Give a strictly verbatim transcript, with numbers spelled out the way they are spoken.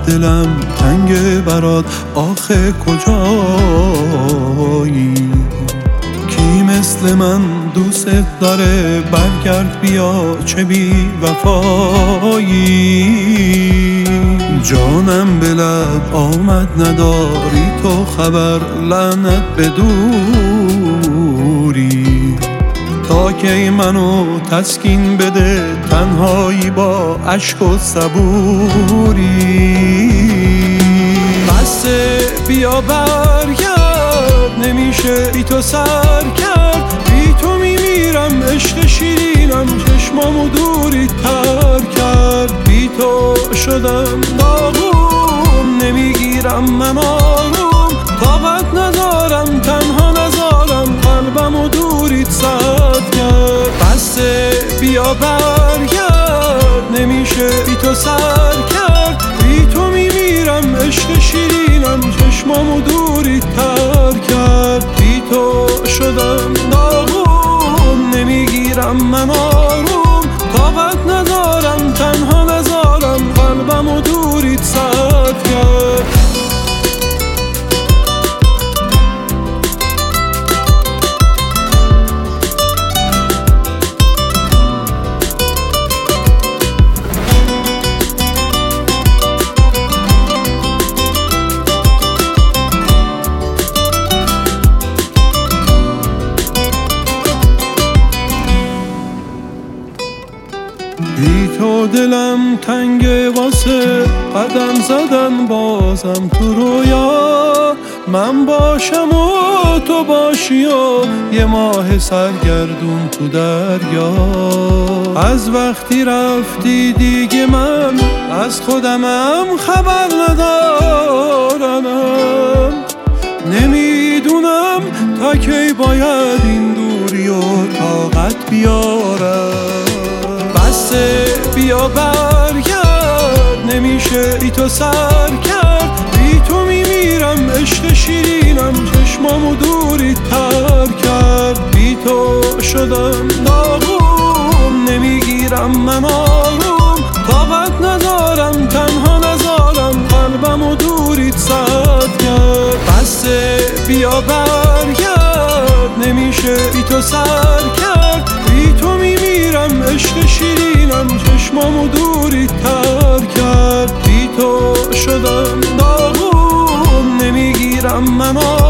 دلم تنگ برات، آخه کجایی؟ کی مثل من دوست داره؟ برگرد بیا چه بی وفایی. جانم به لب آمد نداری تو خبر، لعنت به دوری. تا کی منو تسکین بده تنهایی با اشک و صبوری. بسه بیا برگرد، نمیشه بی تو سر کرد. بی تو میمیرم عشق شیرینم، چشمامو دوری تر کرد. بی تو شدم داغون، نمیگیرم من آروم. طاقت ندارم تنها نذارم قلبمو دوریت سد کرد. بسه بیا برگرد، نمیشه بی تو سر کرد. بی تو میمیرم عشق شیرینم، چشمامو دوریت تر کرد. بی تو شدم داغون، نمیگیرم من آروم. طاقت ندارم تنها نذارم قلبمو دوریت سد کرد. بی تو دلم تنگه واسه قدم زدن بازم تو رویا. من باشم و تو باشی و یه ماه سرگردون تو دریا. از وقتی رفتی دیگه من از خودمم خبر ندارم. نمیدونم تا کی باید این دوری و طاقت بیارم. بسه بیا برگرد، نمیشه بی تو سر کرد. بی تو میمیرم عشق شیرینم، چشمامو دوریت تر کرد. بی تو شدم داغون، نمیگیرم من آروم. طاقت ندارم تنها نذارم قلبمو دوریت سد کرد. بسه بیا برگرد، نمیشه بی تو سر کرد. بی تو میمیرم عشق شیرینم، چشمامو دوریت تر کرد. بی تو شدم داغون، نمیگیرم من